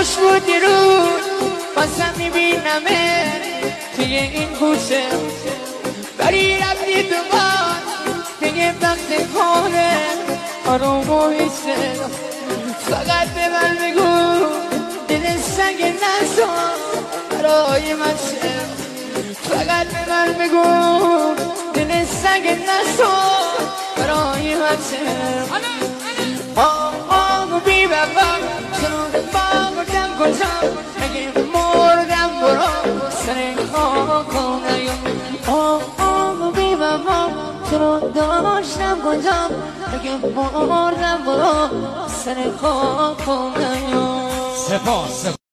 خوش بود یه روز بازم میبینمه توی این کوچه بری رفتی تو باد دیگه وقت کنه آروم و ایسته فقط به من بگو دل سنگ نزار برای من چه فقط به من بگو دل سنگ نزار برای من چه آقا بی بابا چون باگردم کجا اگه مردم برو سر خاکم نیا آقا بی بابا چون داشتم کجا اگه مردم برو سر خاکم نیا. سپاس